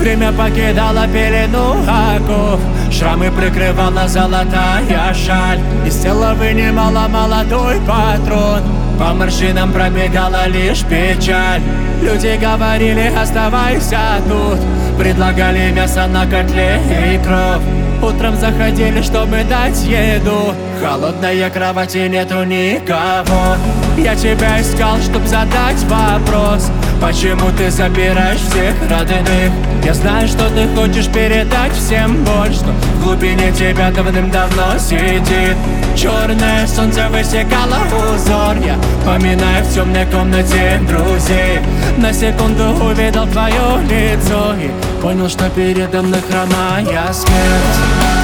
Время покидало пелену оков, шрамы прикрывала золотая шаль. Из тела вынимала молодой патрон, по морщинам пробегала лишь печаль. Люди говорили: оставайся тут, предлагали мясо на котле и кровь. Утром заходили, чтобы дать еду, холодная кровать и нету никого. Я тебя искал, чтоб задать вопрос: почему ты забираешь всех родных? Я знаю, что ты хочешь передать всем боль, что в глубине тебя давным-давно сидит. Черное солнце высекало узор, я поминаю в темной комнате друзей. На секунду увидел твое лицо и понял, что передо мной хромая смерть.